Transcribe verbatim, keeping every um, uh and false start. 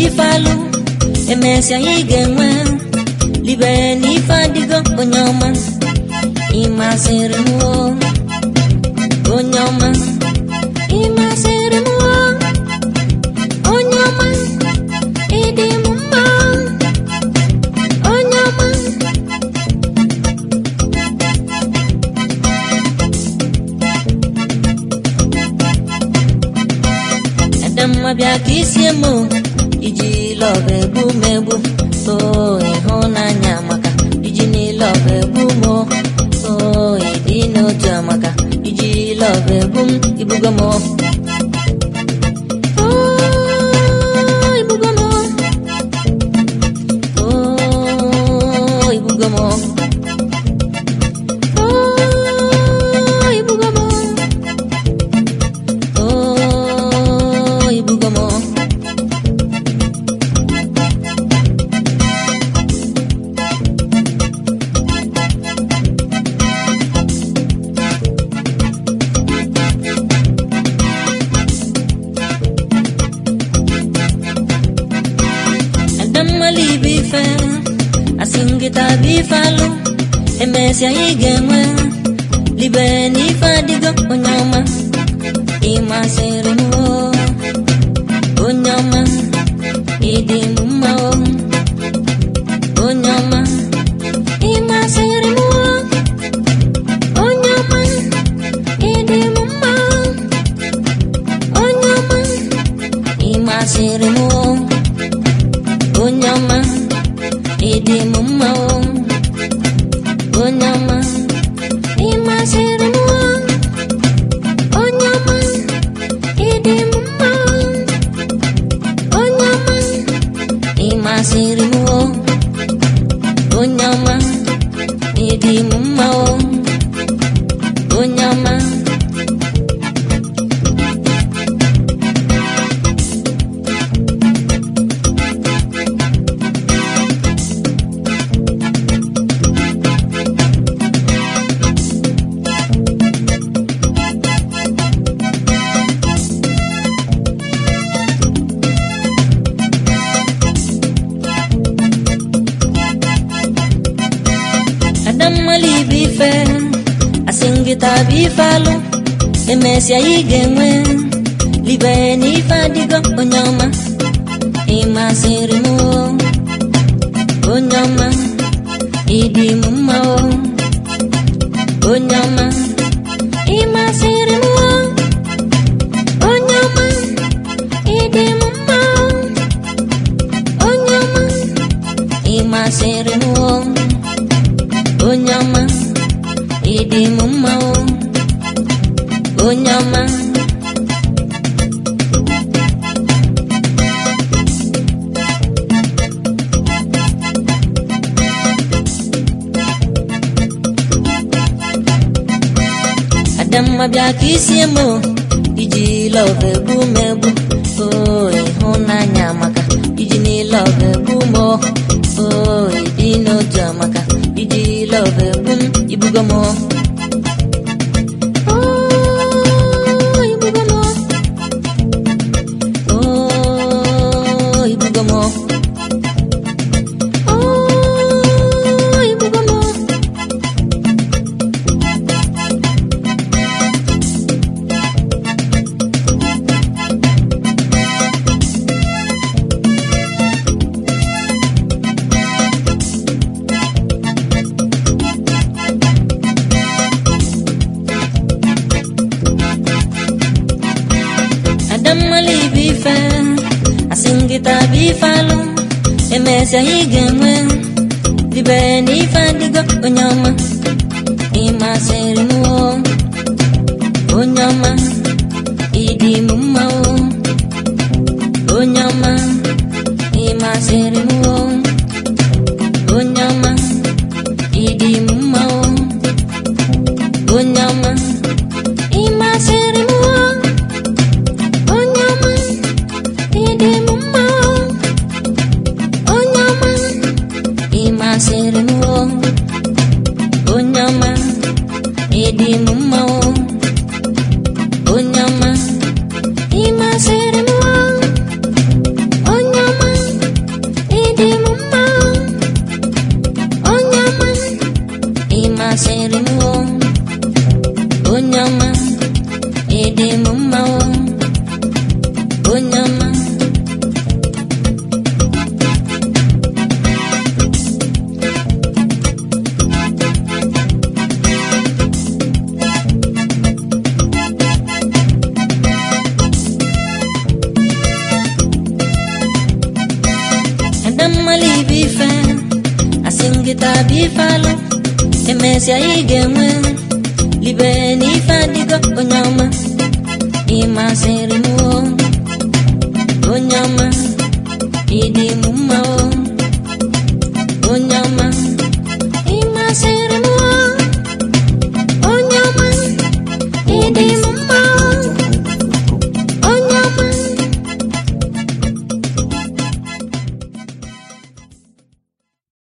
bifalu emesia igenwe libe ni fadigo onyoma imasirimu onyoma imasirimu onyoma idimumma onyoma adamma bia kisiemu iji love bumebu oh ihona nyamaka iji ni love bumo oh idino jamaka iji love bum ibugamo oh ibugamo oh ibugamo oh ibugamo oh ibugamo asingita bifalu emesia igenwe libe ni fadigo onyoma imasirimu onyoma idimumma onyoma imasirimu onyoma idimumma onyoma imasirimu onyoma idimumma onyoma imasirimu onyoma idimumma onyoma imasirimu onyoma idimumma onyoma asingita bifalu emesia igenwe libe ni fadigo onyoma imasirimu onyoma idimumma onyoma imasirimu onyoma idimumma onyoma imasirimu onyoma idimumma onyoma adamma bia kisiemu iji love bumebu oh ihona nyamaka iji ni love bumo oh idino jamaka iji love bum ibugamo oh ibugamo oh ibugamo oh ibugamo asingita bifalu emesia igenwe libe ni fadigo onyoma imasirimu onyoma idimumma onyoma imasirimu onyoma idimumma onyoma imasirimu onyoma idimumma onyoma imasirimu onyoma idimumma onyoma imasirimu onyoma bifalo emesia igenwe libe ni fadigo onyama imasirimu onyama idimu